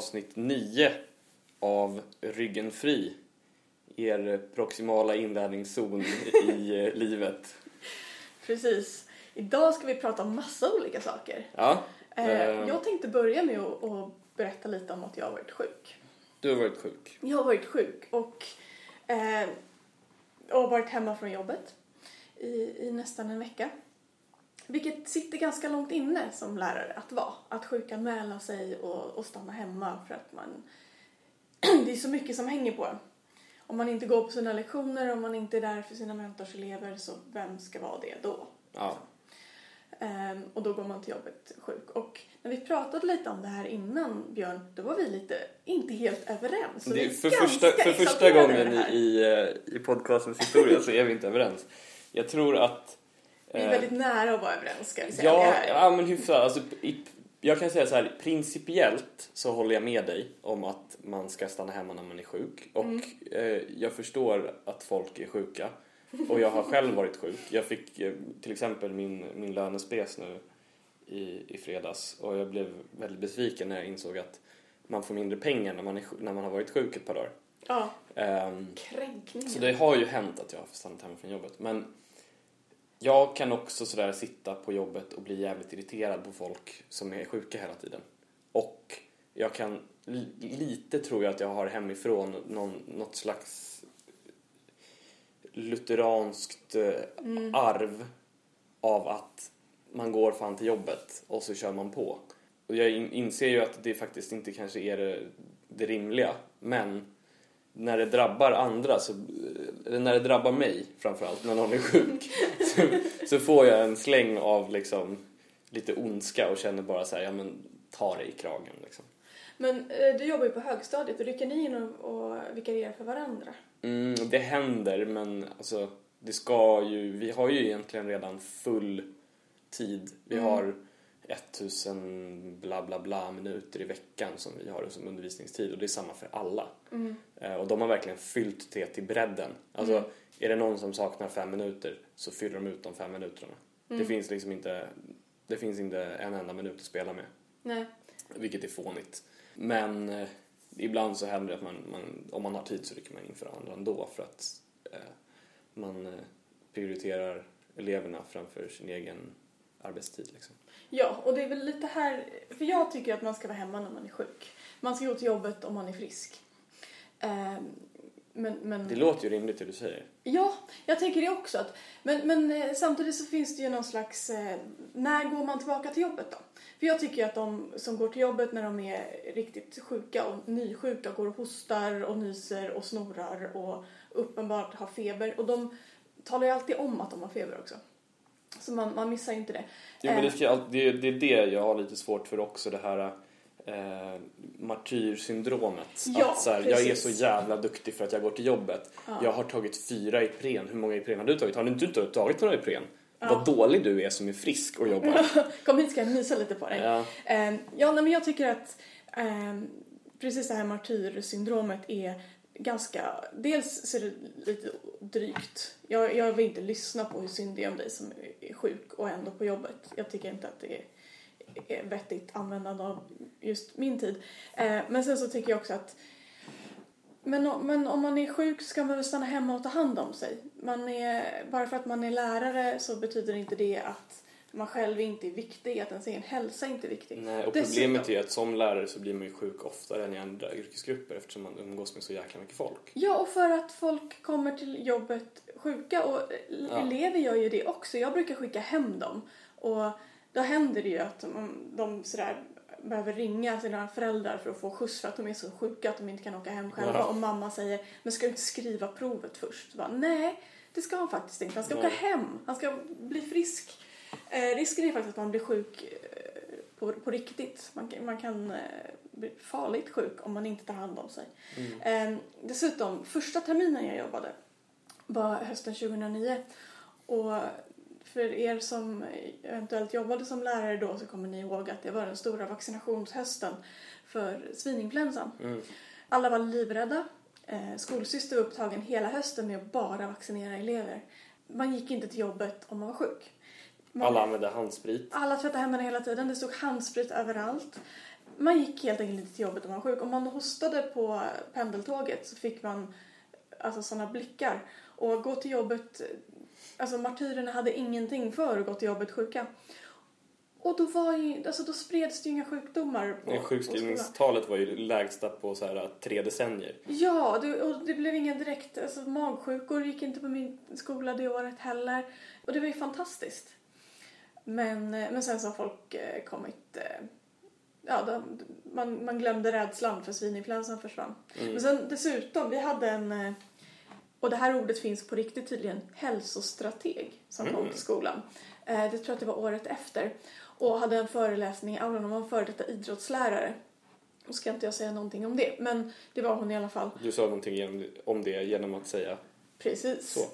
avsnitt 9 av Ryggen fri. Er proximala inlärningszon i livet. Precis. Idag ska vi prata om massa olika saker. Ja. Jag tänkte börja med att berätta lite om att jag har varit sjuk. Du har varit sjuk. Jag har varit sjuk och varit hemma från jobbet i nästan en vecka. Vilket sitter ganska långt inne som lärare att vara. Att sjukanmäla sig och stanna hemma för att det är så mycket som hänger på en. Om man inte går på sina lektioner, om man inte är där för sina mentorselever, så vem ska vara det då? Ja. Och då går man till jobbet sjuk. Och när vi pratade lite om det här innan, Björn, då var vi lite inte helt överens. Så det är för första gången i podcastens historia så är vi inte överens. Jag tror att vi är väldigt nära att vara överens, ska vi säga. Ja, men hyfsat. Alltså, jag kan säga så här, principiellt så håller jag med dig om att man ska stanna hemma när man är sjuk. Och jag förstår att folk är sjuka. Och jag har själv varit sjuk. Jag fick till exempel min lönespes nu i fredags. Och jag blev väldigt besviken när jag insåg att man får mindre pengar när man har varit sjuk ett par dagar. Ja, kränkning. Så det har ju hänt att jag har stannat hemma från jobbet. Men jag kan också sådär sitta på jobbet och bli jävligt irriterad på folk som är sjuka hela tiden. Och jag kan lite, tror jag, att jag har hemifrån något slags lutheranskt arv av att man går fan till jobbet och så kör man på. Och jag inser ju att det faktiskt inte kanske är det rimliga, men när det drabbar andra, när det drabbar mig framförallt när någon är sjuk, så får jag en släng av liksom lite ondska och känner bara så här, ja men ta dig i kragen liksom. Men du jobbar ju på högstadiet och rycker ni in och vikarierar för varandra? Det händer, men alltså vi har ju egentligen redan full tid. Vi har 1000 bla bla bla minuter i veckan som vi har som undervisningstid, och det är samma för alla. Och de har verkligen fyllt det till bredden. Alltså är det någon som saknar 5 minuter så fyller de ut de 5 minuterna. Det finns liksom inte en enda minut att spela med. Nej. Vilket är fånigt. Men ibland så händer det att om man har tid så rycker man in för andra ändå, för att man prioriterar eleverna framför sin egen arbetstid liksom. Ja, och det är väl lite här, för jag tycker att man ska vara hemma när man är sjuk. Man ska gå till jobbet om man är frisk. Men det låter ju rimligt det du säger. Ja, jag tänker det också. Men samtidigt så finns det ju någon slags, när går man tillbaka till jobbet då? För jag tycker att de som går till jobbet när de är riktigt sjuka och nysjuka går och hostar och nyser och snorar och uppenbart har feber. Och de talar ju alltid om att de har feber också. Så man missar inte det. Jo, men det är det jag har lite svårt för också, det här martyrsyndromet. Ja, att så här, jag är så jävla duktig för att jag går till jobbet. Ja. Jag har tagit 4 Ipren. Hur många Ipren har du tagit? Har du inte tagit några Ipren? Ja. Vad dålig du är som är frisk och jobbar. Kom hit, ska jag mysa lite på dig. Ja. Men jag tycker att precis det här martyrsyndromet är ganska, dels så är det lite drygt. Jag vill inte lyssna på hur synd det är om dig som är sjuk och ändå på jobbet. Jag tycker inte att det är vettigt användande av just min tid. Men sen så tycker jag också att men om man är sjuk ska man väl stanna hemma och ta hand om sig. Bara för att man är lärare så betyder inte det att man själv inte är viktig, att ens egen hälsa inte är viktig. Nej, och problemet är att som lärare så blir man ju sjuk oftare än i andra yrkesgrupper eftersom man umgås med så jäkla mycket folk. Ja, och för att folk kommer till jobbet sjuka, och elever gör ju det också. Jag brukar skicka hem dem, och då händer det ju att de sådär behöver ringa sina föräldrar för att få skjuts för att de är så sjuka att de inte kan åka hem själva. Och mamma säger, men ska du inte skriva provet först? Bara, nej, det ska han faktiskt inte. Han ska åka hem. Han ska bli frisk. Risken är faktiskt att man blir sjuk på riktigt. Man kan bli farligt sjuk om man inte tar hand om sig. Dessutom, första terminen jag jobbade var hösten 2009. Och för er som eventuellt jobbade som lärare då så kommer ni ihåg att det var den stora vaccinationshösten för svininfluensan. Alla var livrädda. Skolsyster var upptagen hela hösten med att bara vaccinera elever. Man gick inte till jobbet om man var sjuk. Alla använde handsprit. Alla tvättade händerna hela tiden. Det stod handsprit överallt. man gick helt enkelt inte till jobbet om man var sjuk. Om man hostade på pendeltåget så fick man alltså sådana blickar. Och gå till jobbet, alltså martyrerna hade ingenting för att gå till jobbet sjuka. Och då spreds det ju inga sjukdomar. Sjukskrivningstalet var ju lägsta på så här 3 decennier. Ja, och det blev inga direkt, alltså magsjukor gick inte på min skola det året heller. Och det var ju fantastiskt. Men sen så har folk kommit, man glömde rädslan för svininfluensan försvann. Men sen dessutom, vi hade och det här ordet finns på riktigt tydligen, hälsostrateg som kom till skolan. Det tror jag att det var året efter. Och hade en föreläsning i aulan om en före detta idrottslärare. Nu ska inte jag säga någonting om det, men det var hon i alla fall. Du sa någonting om det genom att säga. Precis. Så.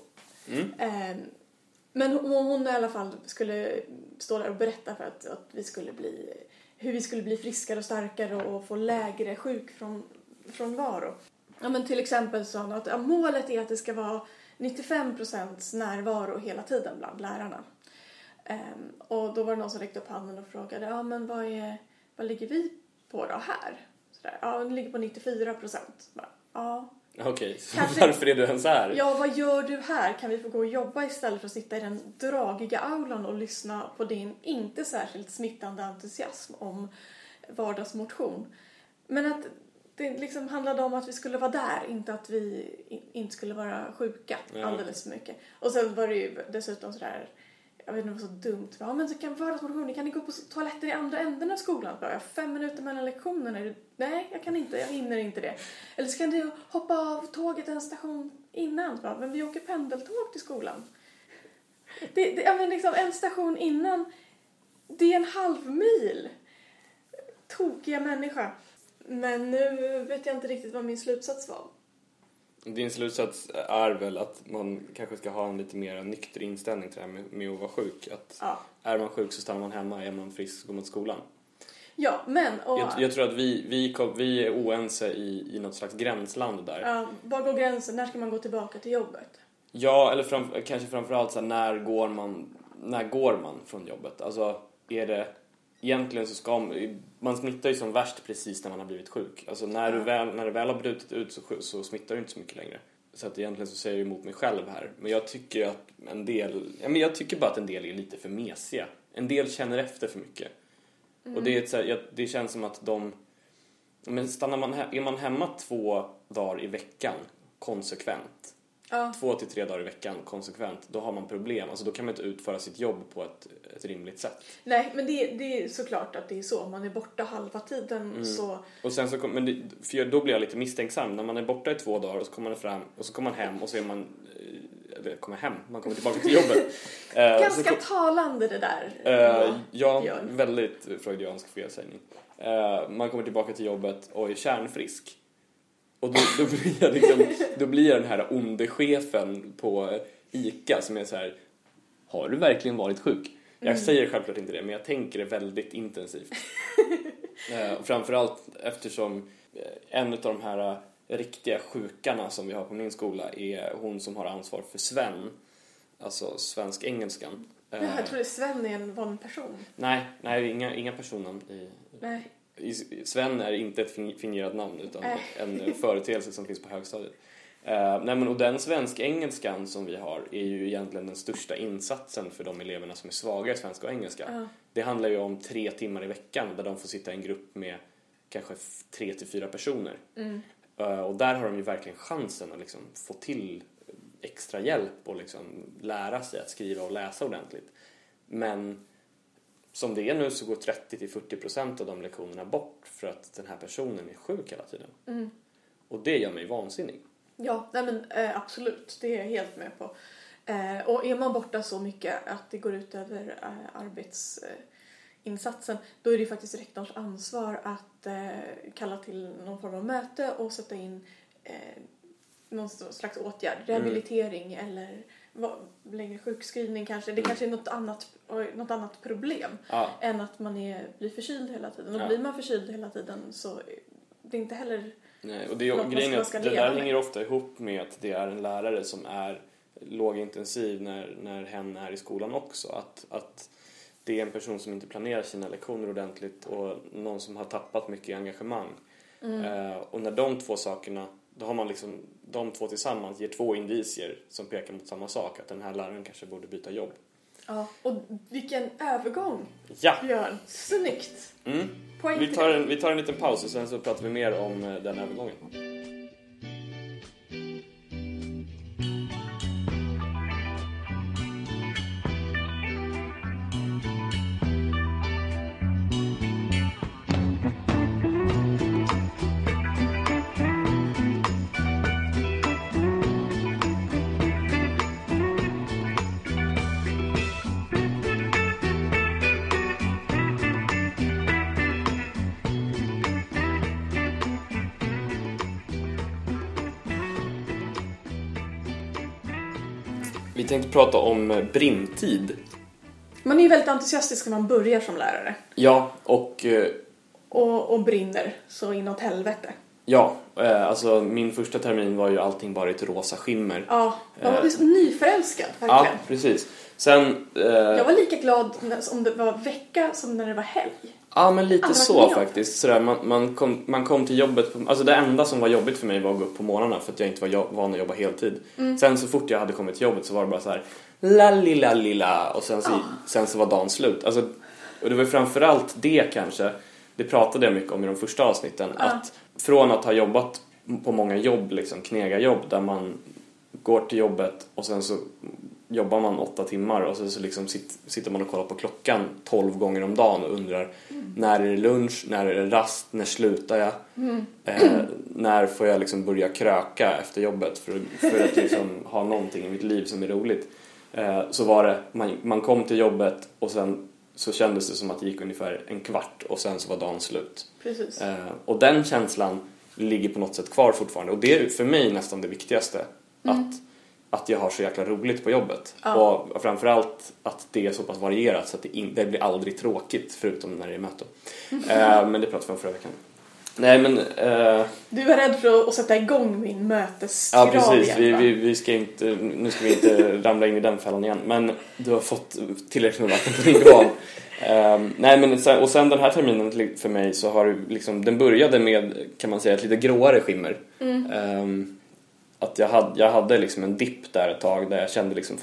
Men hon i alla fall skulle stå där och berätta för att hur vi skulle bli friskare och starkare och få lägre sjukfrånvaro. Ja, men till exempel sa hon att målet är att det ska vara 95% närvaro hela tiden bland lärarna. Och då var det någon som räckte upp handen och frågade, men vad ligger vi på då här? Sådär, det ligger på 94%. Okej, varför är du ens här? Ja, vad gör du här? Kan vi få gå och jobba istället för att sitta i den dragiga aulan och lyssna på din inte särskilt smittande entusiasm om vardagsmotion? Men att det liksom handlade om att vi skulle vara där, inte att vi inte skulle vara sjuka alldeles för mycket. Och sen var det ju dessutom sådär, jag vet inte, det var så dumt. Men så kan vardagsmotion, kan ni gå på toaletten i andra änden av skolan? Jag har 5 minuter mellan lektionerna. Nej, jag kan inte, jag hinner inte det. Eller så kan du hoppa av tåget en station innan. Men vi åker pendeltåg till skolan. En station innan, det är en halvmil. Tokiga människa. Men nu vet jag inte riktigt vad min slutsats var. Din slutsats är väl att man kanske ska ha en lite mer nykter inställning till det här med att vara sjuk. Att är man sjuk så stannar man hemma, är man frisk så går man till skolan. Ja, men... Jag tror att vi är oense i något slags gränsland där. Ja, var går gränsen? När ska man gå tillbaka till jobbet? Ja, eller kanske framförallt så här, när går man från jobbet? Alltså, är det... Egentligen så ska man smittar ju som värst precis när man har blivit sjuk. Alltså när det väl har brutit ut så smittar det inte så mycket längre. Så att egentligen så säger jag emot mig själv här. Men jag tycker att jag tycker bara att en del är lite för mesiga. En del känner efter för mycket. Och det känns som att är man hemma 2 dagar i veckan konsekvent. 2 till 3 dagar i veckan konsekvent, då har man problem. Alltså då kan man inte utföra sitt jobb på ett rimligt sätt. Nej, men det är såklart att det är så. Om man är borta halva tiden så... Och sen så för då blir jag lite misstänksam. När man är borta i 2 dagar och så kommer man fram och så kommer man hem och så är man... man kommer tillbaka till jobbet. Ganska talande det där. Väldigt freudiansk felsägning. Man kommer tillbaka till jobbet och är kärnfrisk. Och då blir jag den här onde chefen på ICA som är så här: har du verkligen varit sjuk? Jag säger självklart inte det, men jag tänker det väldigt intensivt. Framförallt eftersom en av de här riktiga sjukarna som vi har på min skola är hon som har ansvar för Sven. Alltså svensk-engelskan. Jag tror att Sven är en vanlig person. Nej, inga personnamn Nej. Sven är inte ett fingerat namn utan en företeelse som finns på högstadiet. Och den svensk-engelskan som vi har är ju egentligen den största insatsen för de eleverna som är svaga i svenska och engelska. Det handlar ju om 3 timmar i veckan där de får sitta i en grupp med kanske 3 till 4 personer. Och där har de ju verkligen chansen att liksom få till extra hjälp och liksom lära sig att skriva och läsa ordentligt. Men som det är nu så går 30-40% av de lektionerna bort för att den här personen är sjuk hela tiden. Och det gör mig vansinnig. Ja, absolut. Det är jag helt med på. Och är man borta så mycket att det går ut över arbetsinsatsen, då är det faktiskt rektorns ansvar att kalla till någon form av möte och sätta in någon slags åtgärd. Rehabilitering eller längre sjukskrivning kanske. Det kanske är något annat problem än att man blir förkyld hela tiden. Och blir man förkyld hela tiden så det är inte heller... Nej, och grejen är att det där hänger ofta ihop med att det är en lärare som är lågintensiv när hen är i skolan också. Att det är en person som inte planerar sina lektioner ordentligt och någon som har tappat mycket engagemang. Och när de två sakerna, då har man liksom, de två tillsammans ger två indicier som pekar mot samma sak, att den här läraren kanske borde byta jobb. Ja, och vilken övergång, ja. Björn. Snyggt. Vi tar en liten paus och sen så pratar vi mer om den övergången. Vi tänkte prata om brintid. Man är ju väldigt entusiastisk när man börjar som lärare. Ja, och brinner så inåt helvete. Ja, alltså min första termin var ju allting bara ett rosa skimmer. Ja, man var liksom nyförälskad verkligen. Ja, precis. Sen, jag var lika glad om det var vecka som när det var helg. Ja, men lite så faktiskt. Sådär, man kom till jobbet. Alltså det enda som var jobbigt för mig var att gå upp på morgnarna för att jag inte var van att jobba heltid. Sen så fort jag hade kommit till jobbet så var det bara så här lalila och sen så var dagen slut. Alltså, och det var framförallt det kanske. Det pratade jag mycket om i de första avsnitten. Att från att ha jobbat på många jobb, liksom knegarjobb, där man går till jobbet och sen så jobbar man 8 timmar och så liksom sitter man och kollar på klockan 12 gånger om dagen och undrar när är det lunch, när är det rast, när slutar jag, när får jag liksom börja kröka efter jobbet för att liksom ha någonting i mitt liv som är roligt. Så var det, man kom till jobbet och sen så kändes det som att det gick ungefär en kvart och sen så var dagen slut. Precis. Och den känslan ligger på något sätt kvar fortfarande. Och det är för mig nästan det viktigaste. Att jag har så jäkla roligt på jobbet. Och framförallt att det är så pass varierat så att det blir aldrig tråkigt förutom när det är möte. Men det pratade vi om förra veckan. Nej, men du är rädd för att sätta igång min mötesgrad. Ja, precis. Igen, nu ska vi inte ramla in i den fällan igen. Men du har fått tillräckligt med vatten på din grav. Nej, men sen den här terminen för mig så har liksom, den började med, kan man säga, ett lite gråare skimmer. Att jag hade liksom en dipp där ett tag där jag kände liksom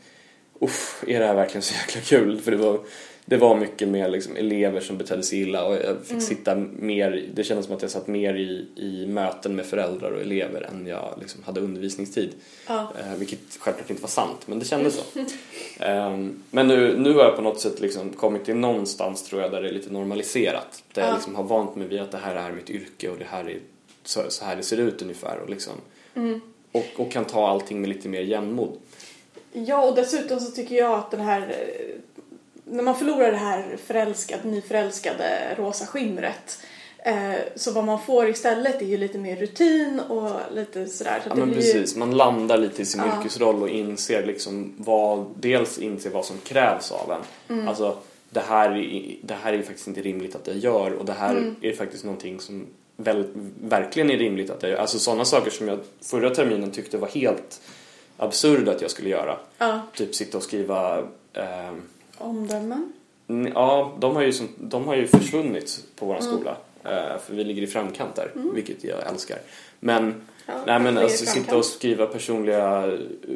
är det här verkligen så jäkla kul? För det var mycket mer liksom elever som betedde sig illa och jag fick sitta mer, det kändes som att jag satt mer i möten med föräldrar och elever än jag liksom hade undervisningstid. Vilket självklart inte var sant, men det kändes så. Men nu har jag på något sätt liksom kommit till någonstans, tror jag, där det är lite normaliserat. Där jag liksom har vant mig vid att det här är mitt yrke och det här är så här det ser ut ungefär och liksom. Och kan ta allting med lite mer jämnmod. Ja, och dessutom så tycker jag att den här, när man förlorar det här nyförälskade rosa skimret, så vad man får istället är ju lite mer rutin och lite sådär. Så ja, men precis. Man landar lite i sin yrkesroll och inser liksom vad som krävs av en. Alltså, det här är ju faktiskt inte rimligt att jag gör, och det här är faktiskt någonting som verkligen är rimligt att jag gör. Alltså sådana saker som jag förra terminen tyckte var helt absurda att jag skulle göra. Typ sitta och skriva omdömen. Ja, de har ju försvunnit på vår skola. För vi ligger i framkant där, vilket jag älskar. Men alltså, sitta och skriva personliga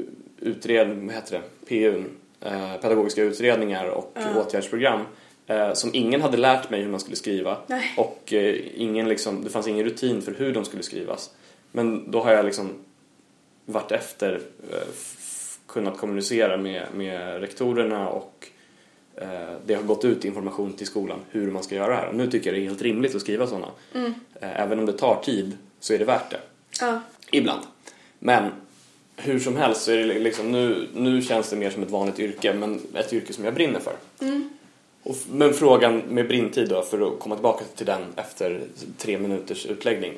PU:n, pedagogiska utredningar och åtgärdsprogram som ingen hade lärt mig hur man skulle skriva. Nej. Och det fanns ingen rutin för hur de skulle skrivas. Men då har jag liksom varit efter kunnat kommunicera med rektorerna, och det har gått ut information till skolan hur man ska göra det här. Och nu tycker jag det är helt rimligt att skriva sådana. Även om det tar tid så är det värt det. Ibland. Men hur som helst så är det liksom, nu känns det mer som ett vanligt yrke, men ett yrke som jag brinner för. Men frågan med brintid då, för att komma tillbaka till den efter 3 minuters utläggning.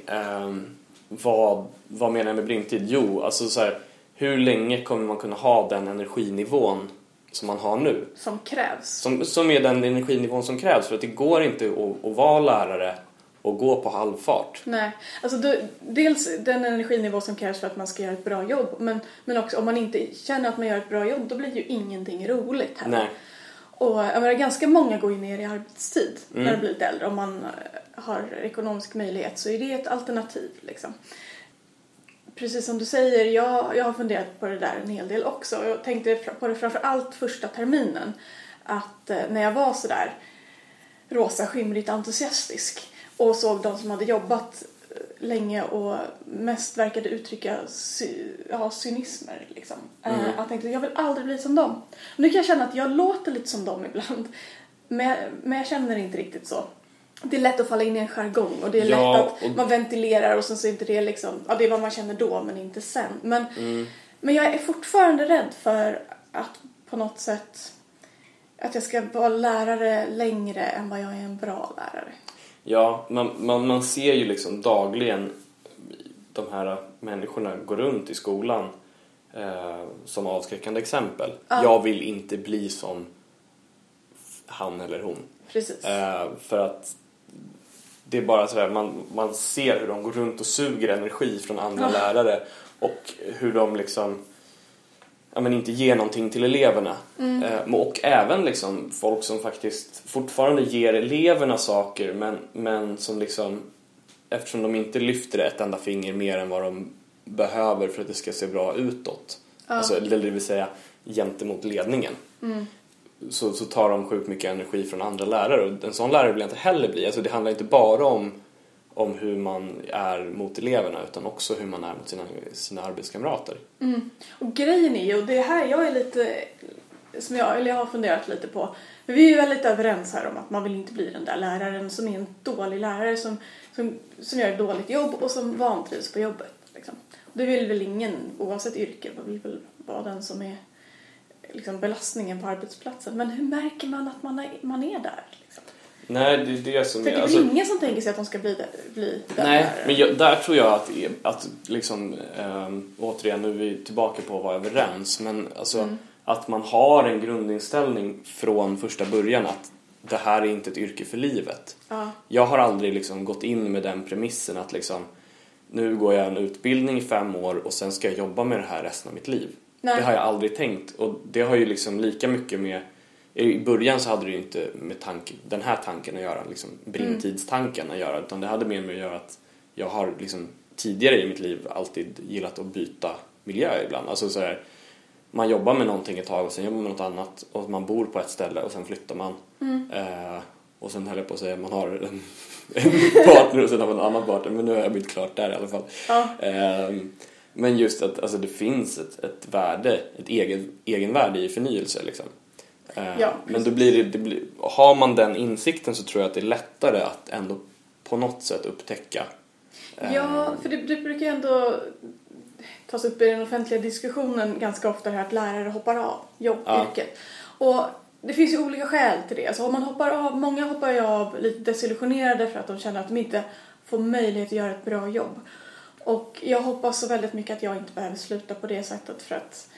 Vad menar jag med brintid? Jo, alltså så här, hur länge kommer man kunna ha den energinivån som man har nu? Som krävs. Som är den energinivån som krävs, för att det går inte att vara lärare och gå på halvfart. Nej, alltså dels den energinivå som krävs för att man ska göra ett bra jobb, men också om man inte känner att man gör ett bra jobb, då blir ju ingenting roligt här. Nej. Och jag menar, ganska många går ju ner i arbetstid när de blir lite äldre. Om man har ekonomisk möjlighet så är det ett alternativ liksom. Precis som du säger, jag har funderat på det där en hel del också. Jag tänkte på det framför allt första terminen. Att när jag var så där rosa skimrigt entusiastisk och såg de som hade jobbat länge och mest verkade uttrycka cynismer liksom. Jag tänkte, jag vill aldrig bli som dem. Nu kan jag känna att jag låter lite som dem ibland. Men jag känner inte riktigt så. Det är lätt att falla in i en jargong och det är lätt att man ventilerar och sen så är inte det liksom, ja, det är vad man känner då men inte sen. Men jag är fortfarande rädd för att på något sätt att jag ska vara lärare längre än vad jag är en bra lärare. Ja, man ser ju liksom dagligen de här människorna gå runt i skolan som avskräckande exempel. Jag vill inte bli som han eller hon. Precis. För att det är bara sådär, man ser hur de går runt och suger energi från andra lärare och hur de liksom inte ger någonting till eleverna. Och även liksom folk som faktiskt fortfarande ger eleverna saker men som liksom, eftersom de inte lyfter ett enda finger mer än vad de behöver för att det ska se bra utåt. Alltså, det vill säga gentemot ledningen. Så tar de sjukt mycket energi från andra lärare. Och en sån lärare vill jag inte heller bli. Alltså, det handlar inte bara om hur man är mot eleverna utan också hur man är mot sina arbetskamrater. Och grejen är ju, och det här jag är lite som jag har funderat lite på. Men vi är ju väldigt överens här om att man vill inte bli den där läraren som är en dålig lärare som gör ett dåligt jobb och som vantrivs på jobbet liksom. Det vill väl ingen oavsett yrke, man vill väl vara den som är liksom belastningen på arbetsplatsen. Men hur märker man att man är där liksom? Nej, det är det som för det är väl ingen som tänker sig att de ska bli där. Nej, men där tror jag att liksom, återigen, nu är vi tillbaka på att vara överens. Men alltså, att man har en grundinställning från första början att det här är inte ett yrke för livet. Jag har aldrig liksom gått in med den premissen att liksom, nu går jag en utbildning i 5 år och sen ska jag jobba med det här resten av mitt liv. Nej. Det har jag aldrig tänkt. Och det har ju liksom lika mycket med... I början så hade det ju inte med den här tanken att göra, liksom brinntidstanken att göra, utan det hade mer med att göra att jag har liksom tidigare i mitt liv alltid gillat att byta miljö ibland. Alltså så här, man jobbar med någonting ett tag och sen jobbar man med något annat och man bor på ett ställe och sen flyttar man. Och sen höll jag på att säga man har en partner och sen har man en annan partner, men nu har jag blivit klart där i alla fall. Men just att alltså, det finns ett värde, ett egenvärde i förnyelse liksom. Men då har man den insikten så tror jag att det är lättare att ändå på något sätt upptäcka. Ja, för det brukar ju ändå tas upp i den offentliga diskussionen ganska ofta här att lärare hoppar av jobbyrket. Och det finns ju olika skäl till det. Alltså om man hoppar av, många hoppar ju av lite desillusionerade för att de känner att de inte får möjlighet att göra ett bra jobb. Och jag hoppas så väldigt mycket att jag inte behöver sluta på det sättet för att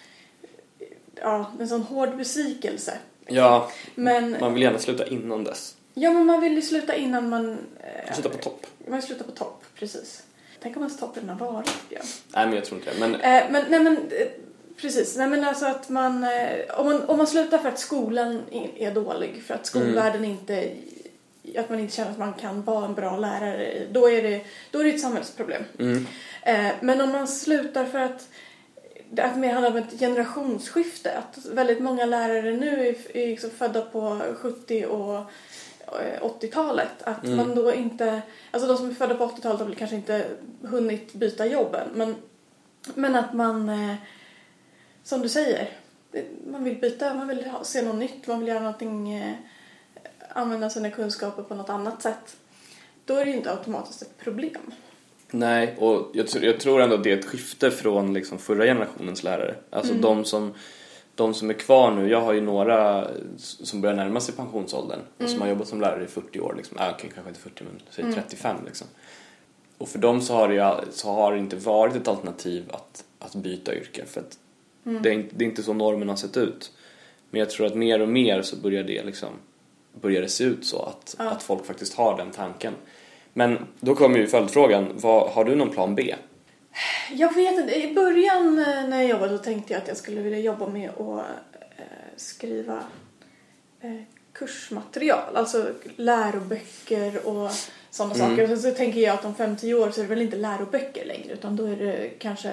en sån hård besvikelse. Ja, men man vill gärna sluta innan dess. Ja, men man vill ju sluta innan man... sluta på topp. Man slutar på topp, precis. Tänk om ens topp redan har varit, Björn. Nej, men jag tror inte det. Precis. Nej, men alltså att man... Om man slutar för att skolan är dålig, för att skolvärlden inte... Att man inte känner att man kan vara en bra lärare, då är det ett samhällsproblem. Men om man slutar för att mer handlar om ett generationsskifte, att väldigt många lärare nu är liksom födda på 70 och 80-talet, att man då inte, alltså de som är födda på 80-talet har väl kanske inte hunnit byta jobben, men att man som du säger, man vill byta, man vill se något nytt, man vill göra någonting, använda sina kunskaper på något annat sätt, då är det ju inte automatiskt ett problem. Nej, och jag tror ändå att det är ett skifte från liksom förra generationens lärare. Alltså de som är kvar nu, jag har ju några som börjar närma sig pensionsåldern och som har jobbat som lärare i 40 år liksom. Kanske inte 40 men säg 35 liksom. Och för dem så har det inte varit ett alternativ att byta yrke för att det är inte så normen har sett ut. Men jag tror att mer och mer så börjar det se ut så att folk faktiskt har den tanken. Men då kommer ju följdfrågan, har du någon plan B? Jag vet inte. I början när jag jobbade så tänkte jag att jag skulle vilja jobba med att skriva kursmaterial. Alltså läroböcker och sådana saker. Och så tänker jag att om 5-10 år så är det väl inte läroböcker längre. Utan då är det kanske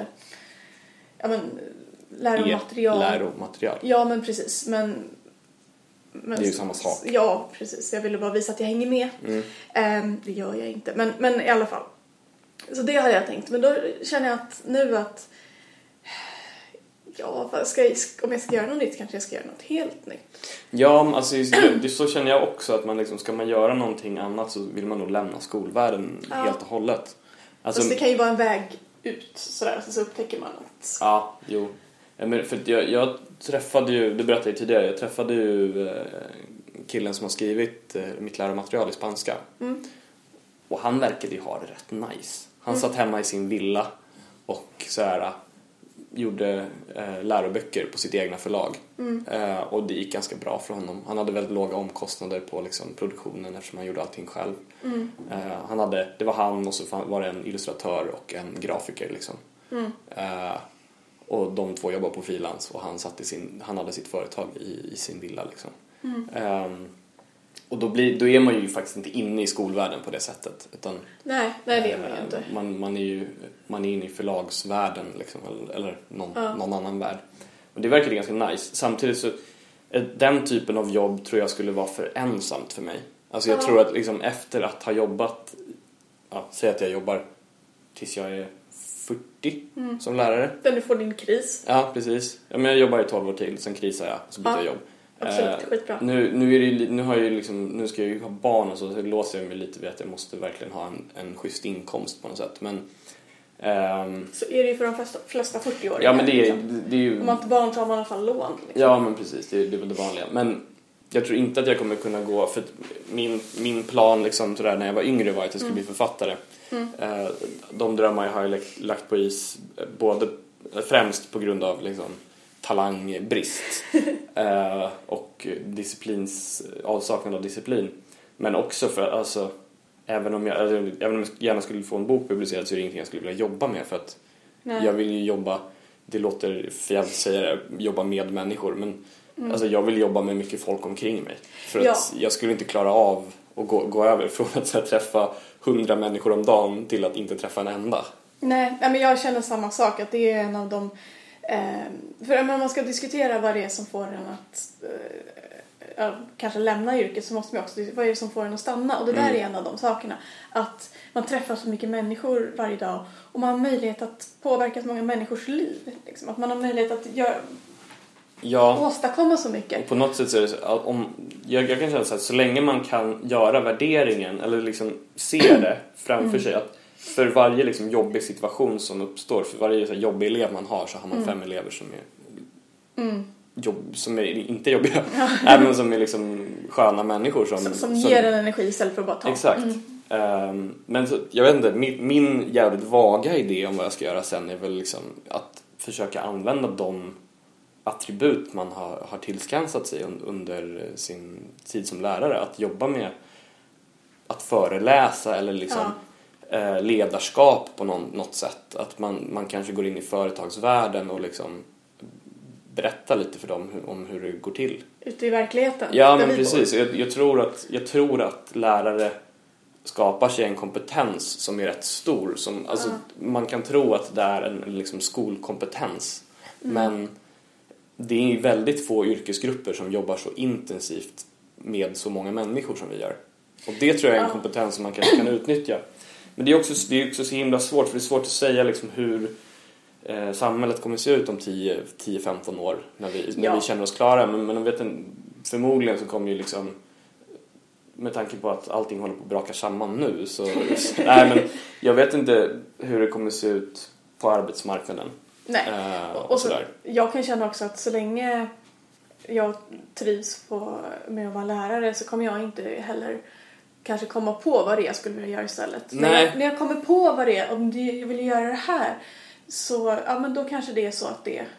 läromaterial. Ja, men precis. Men det är ju samma sak. Ja, precis. Jag ville bara visa att jag hänger med. Det gör jag inte. Men i alla fall. Så det hade jag tänkt. Men då känner jag att nu att om jag ska göra något nytt kanske jag ska göra något helt nytt. Ja, alltså så känner jag också att man liksom, ska man göra någonting annat så vill man nog lämna skolvärlden helt och hållet. Alltså, det kan ju vara en väg ut sådär, så upptäcker man att... Ja, jo. Men för jag träffade ju, det berättade jag tidigare, jag träffade ju killen som har skrivit mitt läromaterial i spanska. Och han verkade ju ha det rätt nice. Han satt hemma i sin villa och så här gjorde läroböcker på sitt egna förlag. Och det gick ganska bra för honom. Han hade väldigt låga omkostnader på liksom produktionen eftersom han gjorde allting själv. Det var han och så var det en illustratör och en grafiker liksom. Och de två jobbade på frilans och han hade sitt företag i sin villa liksom. Och då är man ju faktiskt inte inne i skolvärlden på det sättet, utan nej det är man ju inte. Man är inne i förlagsvärlden liksom, eller någon annan värld. Och det verkar ganska nice. Samtidigt så den typen av jobb tror jag skulle vara för ensamt för mig. Alltså jag tror att liksom efter att ha jobbat, säg att jag jobbar tills jag är 40 som lärare. Där du får din kris. Ja, precis. Ja, men jag jobbar i 12 år till, sen krisar jag, så byter jag jobb. Absolut, skitbra. Nu ska jag ju ha barn och så låser jag mig lite vid att jag måste verkligen ha en schysst inkomst på något sätt. Men, så är det ju för de flesta 40-åringar. Ja, men det är ju... Om man inte barn så har man i alla fall lån. Liksom. Ja, men precis. Det är väl det vanliga. Men jag tror inte att jag kommer kunna gå... För min plan liksom, sådär, när jag var yngre var att jag skulle bli författare. De drömmar har jag lagt på is både främst på grund av liksom, talangbrist och avsaknad av disciplin, men också för alltså, även om jag gärna skulle få en bok publicerad så är det ingenting jag skulle vilja jobba med, för att jag vill ju jobba, det låter för jag säger det, jobba med människor, men alltså, jag vill jobba med mycket folk omkring mig, för att jag skulle inte klara av att gå över från att så här, träffa 100 människor om dagen till att inte träffa en enda. Nej, men jag känner samma sak, att det är en av de för om man ska diskutera vad det är som får en att kanske lämna yrket, så måste man också vad är det som får en att stanna, och det där är en av de sakerna, att man träffar så mycket människor varje dag och man har möjlighet att påverka så många människors liv liksom. Att man har möjlighet att åstadkomma så mycket. Och på något sätt så är det så, jag kan känna så att så länge man kan göra värderingen eller liksom se det framför sig, att för varje liksom jobbig situation som uppstår, för varje så här jobbig elev man har, så har man 5 elever som är som är inte jobbiga, även som är liksom sköna människor som ger en energi istället för att bara ta. Exakt. Men så, jag vet inte, min jävligt vaga idé om vad jag ska göra sen är väl liksom att försöka använda de attribut man har tillskansat sig under sin tid som lärare, att jobba med att föreläsa eller liksom ledarskap på något sätt, att man kanske går in i företagsvärlden och liksom berättar lite för dem om hur det går till ute i verkligheten. Ja, men precis. Jag tror att lärare skapar sig en kompetens som är rätt stor, som alltså man kan tro att det är en liksom skolkompetens, men det är väldigt få yrkesgrupper som jobbar så intensivt med så många människor som vi gör. Och det tror jag är en kompetens som man kanske kan utnyttja. Men det är också så himla svårt, för det är svårt att säga liksom hur samhället kommer se ut om 10-15 år när vi känner oss klara. Men förmodligen så kommer ju liksom, med tanke på att allting håller på att braka samman nu, så nej, men jag vet inte hur det kommer se ut på arbetsmarknaden. Nej, och så, jag kan känna också att så länge jag trivs med att vara lärare så kommer jag inte heller kanske komma på vad det är jag skulle vilja göra istället. Nej. När jag kommer på vad det är, om jag vill göra det här, så men då kanske det är så att det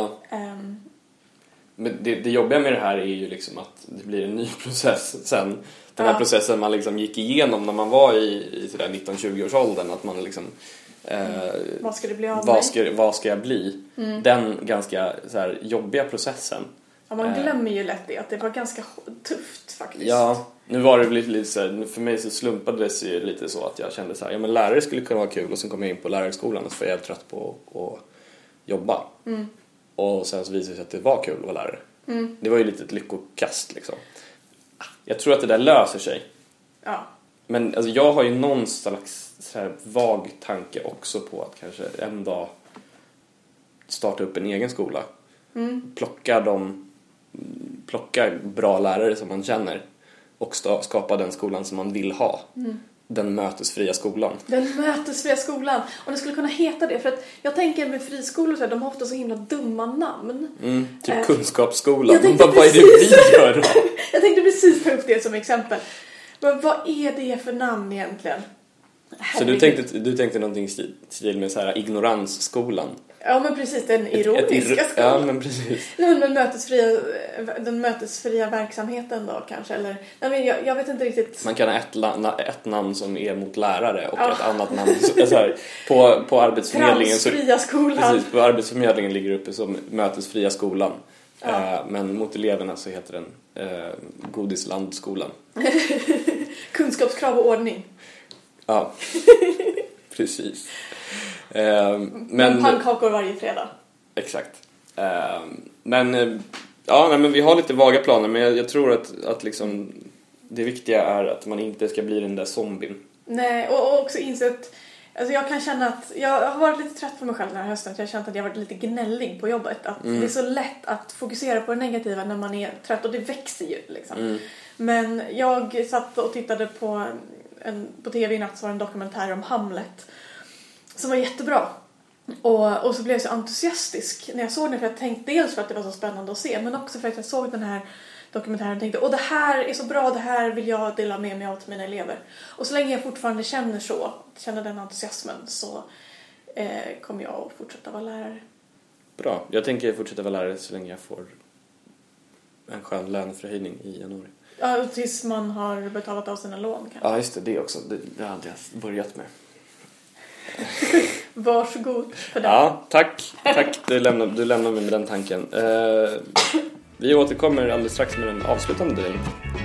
men det jobbiga med det här är ju liksom att det blir en ny process sen. Den här processen man liksom gick igenom när man var i sådär 19-20-årsåldern, att man liksom vad ska det bli av mig? Vad ska jag bli? Den ganska så här jobbiga processen. Ja, man glömmer ju lätt det, att det var ganska tufft faktiskt. Ja, nu var det lite så här, för mig så slumpade det sig lite så att jag kände så här, ja men lärare skulle kunna vara kul, och sen kom jag in på lärarskolan och så var jag helt trött på att jobba. Och sen så visade det sig att det var kul att vara lärare. Det var ju lite ett lyckokast liksom. Jag tror att det där löser sig. Ja. Men alltså, jag har ju någon slags så här vag tanke också på att kanske en dag starta upp en egen skola. Plocka bra lärare som man känner och skapa den skolan som man vill ha. Den mötesfria skolan. Den mötesfria skolan. Och det skulle kunna heta det. För att jag tänker med friskolor så här, de har ofta så himla dumma namn. Typ kunskapsskolan. Vad är det vi gör då? Jag tänkte precis ta upp det som exempel. Men vad är det för namn egentligen? Så du tänkte någonting i stil med så här ignoransskolan? Ja, men precis, den ironiska skolan. Ja, men precis. Den mötesfria verksamheten då kanske, eller nej, men jag vet inte riktigt. Man kan ha ett namn som är mot lärare och ett annat namn så här, på arbetsförmedlingen Transfria skolan. Precis, på arbetsförmedlingen ligger uppe som mötesfria skolan. Men mot eleverna så heter den godislandskolan. Kunskapskrav och ordning. Ja. Precis. Men pannkakor varje fredag. Exakt. Men vi har lite vaga planer, men jag tror att liksom det viktiga är att man inte ska bli den där zombien. Nej, och också insett, alltså jag kan känna att jag har varit lite trött på mig själv den här hösten. Jag har känt att jag har varit lite gnällig på jobbet. Att det är så lätt att fokusera på det negativa när man är trött, och det växer ju liksom. Men jag satt och tittade på tv i natt, så var det en dokumentär om Hamlet som var jättebra. Och så blev jag så entusiastisk när jag såg den, för jag tänkte dels för att det var så spännande att se, men också för att jag såg den här dokumentären och tänkte, det här är så bra, det här vill jag dela med mig av till mina elever. Och så länge jag fortfarande känner den entusiasmen, så kommer jag att fortsätta vara lärare. Bra, jag tänker fortsätta vara lärare så länge jag får en skön löneförhöjning i januari. Ja, tills man har betalat av sina lån kanske. Ja, just det också. Det hade jag börjat med. Varsågod för det. Ja, tack. Du lämnar mig med den tanken. Vi återkommer alldeles strax med den avslutande delen.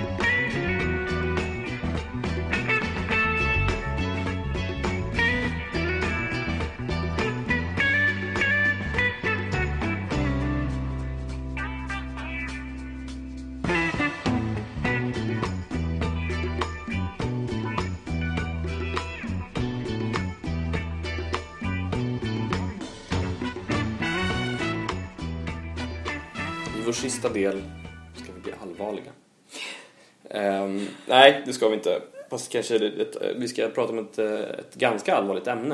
Vår sista del ska vi bli allvarliga. Nej, det ska vi inte. Fast kanske vi ska prata om ett ganska allvarligt ämne.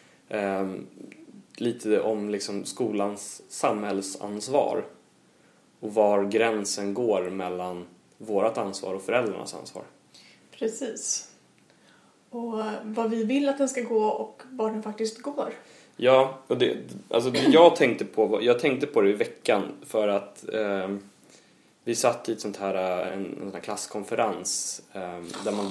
Lite om liksom skolans samhällsansvar. Och var gränsen går mellan vårt ansvar och föräldrarnas ansvar. Precis. Och vad vi vill att den ska gå och var den faktiskt går. Ja, och det jag tänkte på det i veckan för att vi satt i ett sånt här en klasskonferens där man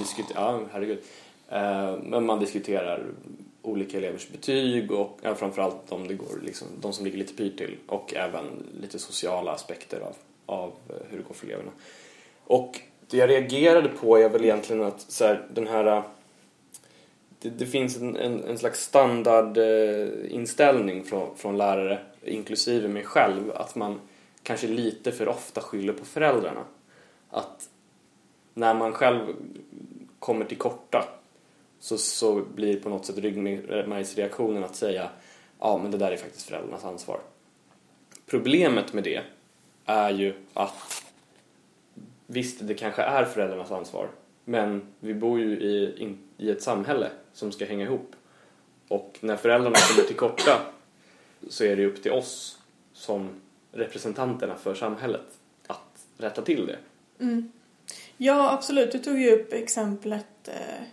men man diskuterar olika elevers betyg och framförallt de som ligger lite pyrt till, och även lite sociala aspekter av hur det går för eleverna. Och det jag reagerade på är väl egentligen att så här, den här det finns en slags standardinställning från lärare, inklusive mig själv, att man kanske lite för ofta skyller på föräldrarna. Att när man själv kommer till korta så blir på något sätt ryggmärgsreaktionen att säga men det där är faktiskt föräldrarnas ansvar. Problemet med det är ju att visst, det kanske är föräldrarnas ansvar, men vi bor ju i ett samhälle som ska hänga ihop. Och när föräldrarna kommer till korta så är det upp till oss som representanterna för samhället att rätta till det. Ja, absolut. Du tog ju upp exemplet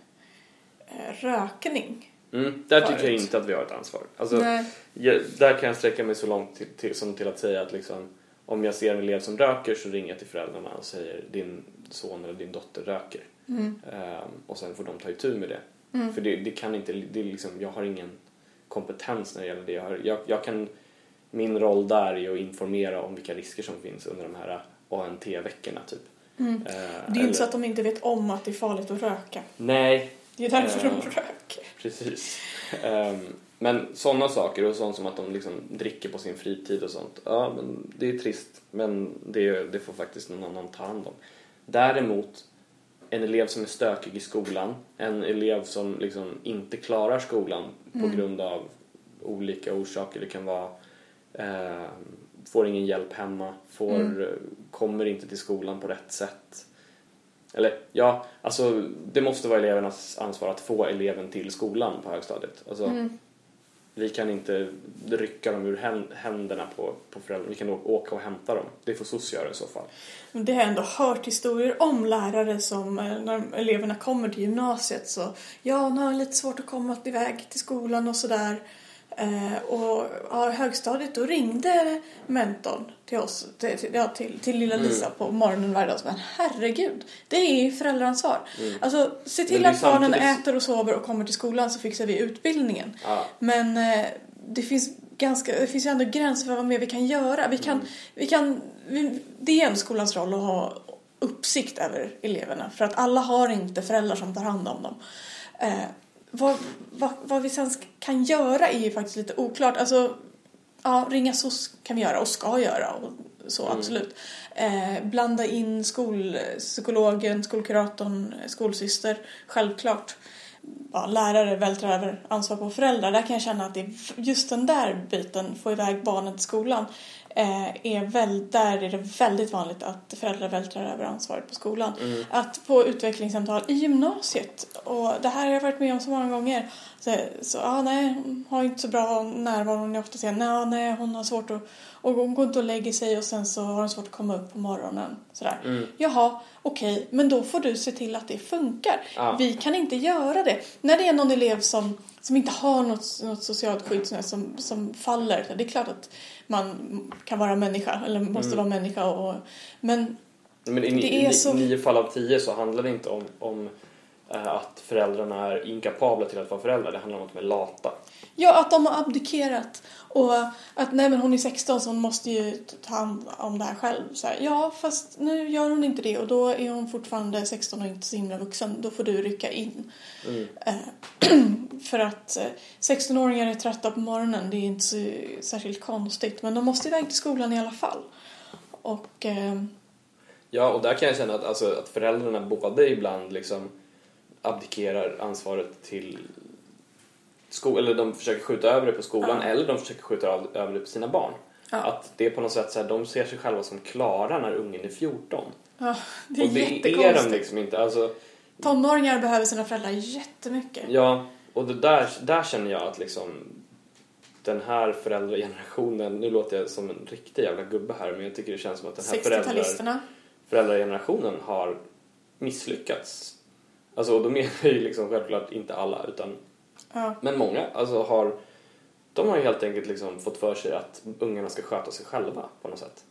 rökning. Där tycker jag inte att vi har ett ansvar. Alltså, där kan jag sträcka mig så långt som till att säga att liksom, om jag ser en elev som röker så ringer jag till föräldrarna och säger din son eller din dotter röker. Och sen får de ta itu med det. För det kan inte, det är liksom, jag har ingen kompetens när det gäller det. min roll där är att informera om vilka risker som finns under de här ANT-veckorna typ. Det är ju inte så att de inte vet om att det är farligt att röka. Nej. Det är därför de röker. Precis. Men sådana saker och sånt som att de liksom dricker på sin fritid och sånt. Ja, men det är trist. Men det får faktiskt någon annan ta hand om. Däremot, en elev som är stökig i skolan. En elev som liksom inte klarar skolan på grund av olika orsaker. Det kan vara får ingen hjälp hemma. Kommer inte till skolan på rätt sätt. Eller ja, alltså det måste vara elevernas ansvar att få eleven till skolan på högstadiet. Alltså, vi kan inte rycka dem ur händerna på föräldrarna. Vi kan åka och hämta dem. Det får SOS göra i så fall. Det har jag ändå hört historier om lärare som när eleverna kommer till gymnasiet så nu har lite svårt att komma iväg till skolan och sådär. Och högstadiet då ringde mentorn till oss till lilla Lisa på morgonen varje dag. Men herregud, det är föräldraansvar. Alltså se till att barnen äter och sover och kommer till skolan så fixar vi utbildningen. Men det finns ju ändå gränser för vad mer vi kan göra. Det är en skolans roll att ha uppsikt över eleverna för att alla har inte föräldrar som tar hand om dem. Vad vi sen kan göra är ju faktiskt lite oklart. Alltså, ringa SOS kan vi göra och ska göra och så absolut. Blanda in skolpsykologen, skolkuratorn, skolsyster, självklart. Lärare vältrar över ansvar på föräldrar. Där kan jag känna att det är just den där biten, få iväg barnen till skolan, där är det väldigt vanligt att föräldrar vältrar över ansvaret på skolan. Att på utvecklingssamtal i gymnasiet, och det här har jag varit med om så många gånger, nej, hon har inte så bra närvaro, hon är ofta säger nej, hon har svårt att gå inte och lägga sig och sen så har hon svårt att komma upp på morgonen sådär. Jaha, okej, men då får du se till att det funkar. Vi kan inte göra det. När det är någon elev som inte har något socialt skydd som faller, det är klart att man kan vara människa eller måste vara människa men i 9 fall av 10 så handlar det inte om att föräldrarna är inkapabla till att vara föräldrar. Det handlar om att de är lata. Ja, att de har abdikerat. Och att hon är 16 så hon måste ju ta hand om det här själv. Så här, ja, fast nu gör hon inte det. Och då är hon fortfarande 16 och inte så himla vuxen. Då får du rycka in. För att 16-åringar är trötta på morgonen. Det är inte så särskilt konstigt. Men de måste iväg till skolan i alla fall. Och... Ja, och där kan jag känna att föräldrarna både ibland liksom abdikerar ansvaret till eller de försöker skjuta över det på skolan eller de försöker skjuta över det på sina barn. Att det är på något sätt så här, de ser sig själva som klara när ungen är 14. Ja, det är jättekonstigt. Och det är de liksom inte. Alltså, tonåringar behöver sina föräldrar jättemycket. Ja, och det där känner jag att liksom den här föräldragenerationen, nu låter jag som en riktig jävla gubbe här, men jag tycker det känns som att den här föräldragenerationen har misslyckats. Alltså, och då menar jag ju liksom självklart inte alla, utan men många de har ju helt enkelt liksom fått för sig att ungarna ska sköta sig själva på något sätt.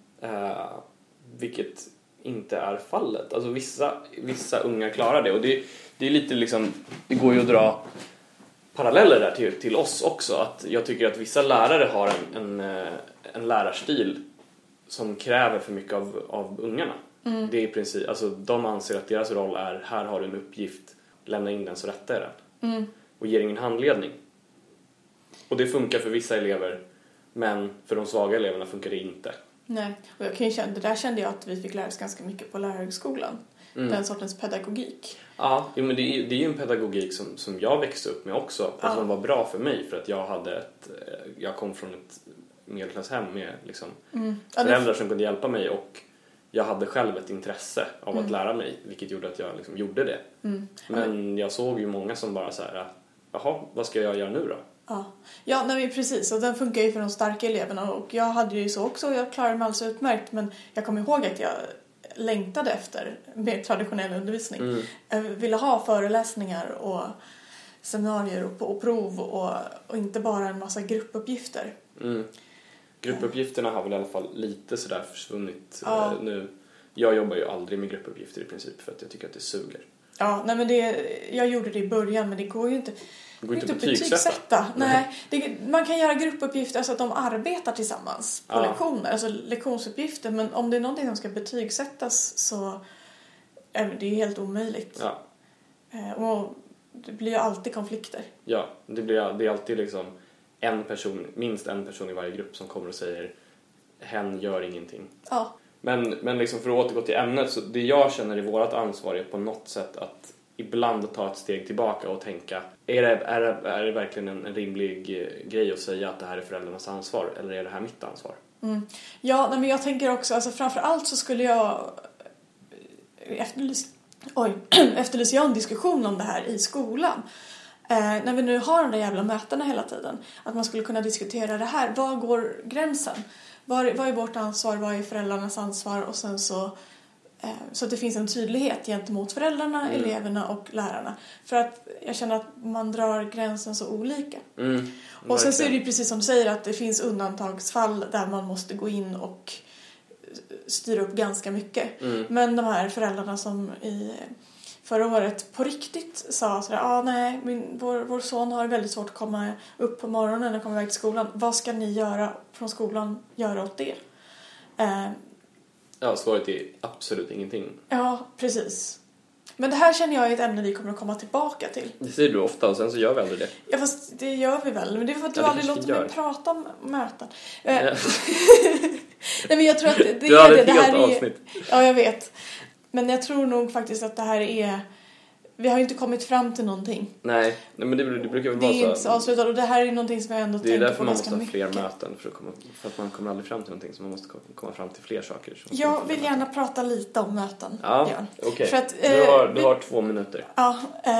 Vilket inte är fallet. Alltså vissa unga klarar det, och det är lite liksom, det går ju att dra paralleller där till oss också, att jag tycker att vissa lärare har en lärarstil som kräver för mycket av ungarna. Det är i princip, alltså de anser att deras roll är, här har du en uppgift, lämna in den så rättar jag den. Och ger ingen handledning. Och det funkar för vissa elever, men för de svaga eleverna funkar det inte. Nej, och jag kan ju känna, det där kände jag att vi fick lära oss ganska mycket på lärarhögskolan. Den sortens pedagogik. Ja, men det är ju en pedagogik som jag växte upp med också. Och som var bra för mig, för att jag kom från ett medelklasshem med liksom föräldrar som kunde hjälpa mig, och jag hade själv ett intresse av att lära mig, vilket gjorde att jag liksom gjorde det. Men jag såg ju många som bara så här, jaha, vad ska jag göra nu då? Ja, nej, precis. Och den funkar ju för de starka eleverna. Och jag hade ju så också, och jag klarade mig alltså utmärkt. Men jag kommer ihåg att jag längtade efter mer traditionell undervisning. Jag ville ha föreläsningar och seminarier och prov och inte bara en massa gruppuppgifter. Gruppuppgifterna har väl i alla fall lite sådär försvunnit nu. Jag jobbar ju aldrig med gruppuppgifter i princip, för att jag tycker att det suger. Ja, nej, men jag gjorde det i början, men det går ju inte. Det går inte att betygsätta. Nej, man kan göra gruppuppgifter så att de arbetar tillsammans på lektioner, alltså lektionsuppgifter. Men om det är någonting som ska betygsättas så är det helt omöjligt. Ja. Och det blir ju alltid konflikter. Ja, det är alltid liksom minst en person i varje grupp som kommer och säger hen gör ingenting. Ja. Men liksom för att återgå till ämnet, så det jag känner i vårt ansvar är på något sätt att ibland ta ett steg tillbaka och tänka, är det verkligen en rimlig grej att säga att det här är föräldrarnas ansvar, eller är det här mitt ansvar? Ja, men jag tänker också, alltså framförallt så skulle jag efterlyser jag en diskussion om det här i skolan. När vi nu har de där jävla mötena hela tiden, att man skulle kunna diskutera det här. Var går gränsen? Vad är vårt ansvar? Vad är föräldrarnas ansvar? Och sen så att det finns en tydlighet gentemot föräldrarna, eleverna och lärarna. För att jag känner att man drar gränsen så olika. Och sen så är det ju precis som du säger att det finns undantagsfall där man måste gå in och styra upp ganska mycket. Men de här föräldrarna som förra året på riktigt sa sådär, nej, vår son har väldigt svårt att komma upp på morgonen och komma iväg till skolan. Vad ska ni göra från skolan göra åt det? Ja, svaret är absolut ingenting. Ja, precis. Men det här känner jag är ett ämne vi kommer att komma tillbaka till. Det säger du ofta och sen så gör vi aldrig det. Ja, fast det gör vi väl. Men det är för att du aldrig låter mig prata om möten. Nej, men jag tror att det här är... avsnitt. Ja, jag vet. Men jag tror nog faktiskt att det här är... Vi har ju inte kommit fram till någonting. Nej, men det brukar väl vara så. Det är inte så avslutat och det här är någonting som jag ändå tänker på. Det är därför man måste ha mycket. fler möten för att man kommer aldrig fram till någonting, så man måste komma fram till fler saker. Jag vill gärna prata lite om möten. Ja, okej. Du har 2 minuter. Ja,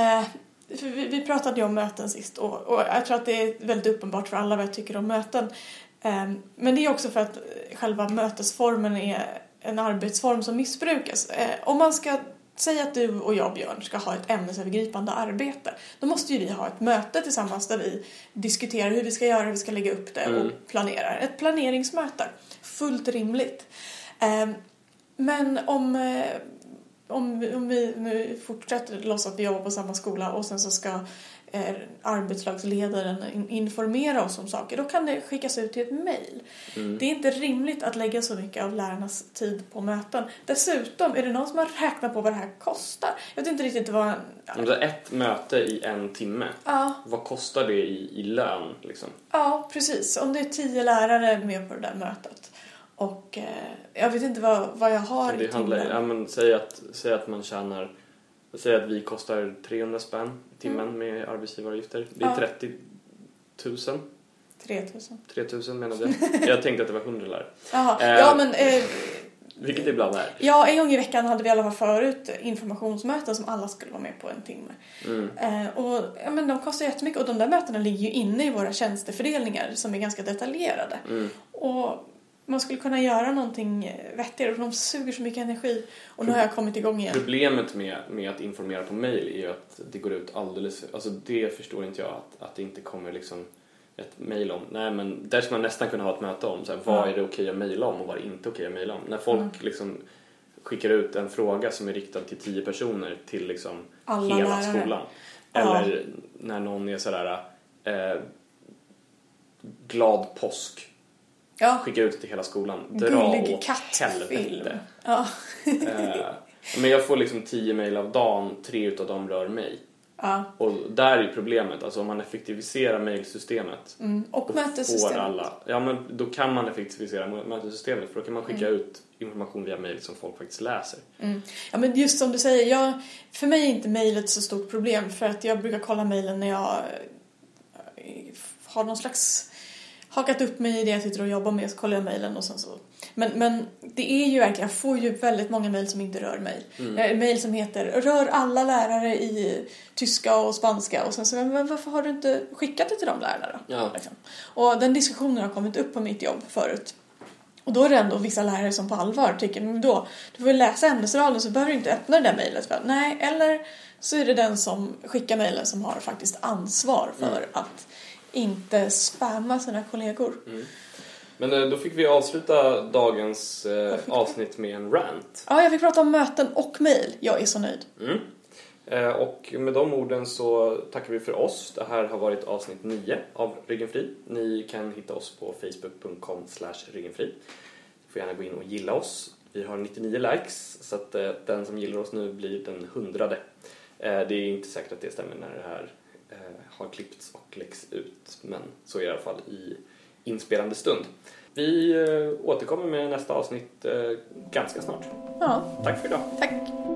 vi pratade ju om möten sist och jag tror att det är väldigt uppenbart för alla vad jag tycker om möten. Men det är också för att själva mötesformen är en arbetsform som missbrukas. Om man ska säga att du och jag, Björn, ska ha ett ämnesövergripande arbete, då måste ju vi ha ett möte tillsammans där vi diskuterar hur vi ska göra, hur vi ska lägga upp det och planerar. Ett planeringsmöte. Fullt rimligt. Men om vi nu fortsätter låtsas att vi jobbar på samma skola och sen så ska arbetslagsledaren informera oss om saker, då kan det skickas ut till ett mejl. Det är inte rimligt att lägga så mycket av lärarnas tid på möten. Dessutom, är det någon som har räknat på vad det här kostar? Jag vet inte riktigt vad... Om det är ett möte i 1 timme, vad kostar det i lön? Liksom? Ja, precis. Om det är 10 lärare med på det där mötet. Och jag vet inte vad jag har i timmen. Säg att man tjänar... Säg att vi kostar 300 spänn i timmen med arbetsgivaravgifter. Det är 30 000. 3 000 menade jag. Jag tänkte att det var 100 lärare. Ja, men... vilket det ibland är. Ja, en gång i veckan hade vi i alla fall förut informationsmöten som alla skulle vara med på 1 timme. Men de kostar jättemycket och de där mötena ligger ju inne i våra tjänstefördelningar som är ganska detaljerade. Och man skulle kunna göra någonting vettigare och de suger så mycket energi. Och nu har jag kommit igång igen. Problemet med att informera på mejl är ju att det går ut alldeles... Alltså det förstår inte jag att det inte kommer liksom ett mejl om. Nej, men där ska man nästan kunna ha ett möte om. Så här, vad är det okej att mejla om och vad är det inte okej att mejla om? När folk liksom skickar ut en fråga som är riktad till 10 personer till liksom alla hela lärare. skolan. Eller när någon är sådär glad påsk. Skicka ut till hela skolan. Gullig kattfilm. Men jag får liksom 10 mejl av dagen. 3 utav dem rör mig. Och där är problemet. Alltså om man effektiviserar mejlsystemet och mötessystemet. Men då kan man effektivisera mötessystemet. För då kan man skicka ut information via mejl som folk faktiskt läser. Ja, men just som du säger, för mig är inte mejlet så stort problem. För att jag brukar kolla mejlen när jag har någon slags hakat upp mig i det jag sitter och jobbar med, så kollar jag mejlen och sen så. Men det är ju verkligen, jag får ju väldigt många mejl som inte rör mig. Mejl som heter rör alla lärare i tyska och spanska och sen så, men varför har du inte skickat det till de lärarna då? Ja. Liksom. Och den diskussionen har kommit upp på mitt jobb förut. Och då är det ändå vissa lärare som på allvar tycker, men då, du får läsa ämnesraden så behöver du inte öppna det där mejlet. Nej, eller så är det den som skickar mejlen som har faktiskt ansvar för att inte spamma sina kollegor. Men då fick vi avsluta dagens avsnitt med en rant. Ja, jag fick prata om möten och mejl. Jag är så nöjd. Och med de orden så tackar vi för oss. Det här har varit avsnitt 9 av Ryggenfri. Ni kan hitta oss på facebook.com/ryggenfri. Ni får gärna gå in och gilla oss. Vi har 99 likes, så att den som gillar oss nu blir den 100:e. Det är inte säkert att det stämmer när det här har klippts och läggs ut, men så är det i alla fall i inspelande stund. Vi återkommer med nästa avsnitt ganska snart. Ja. Tack för idag. Tack.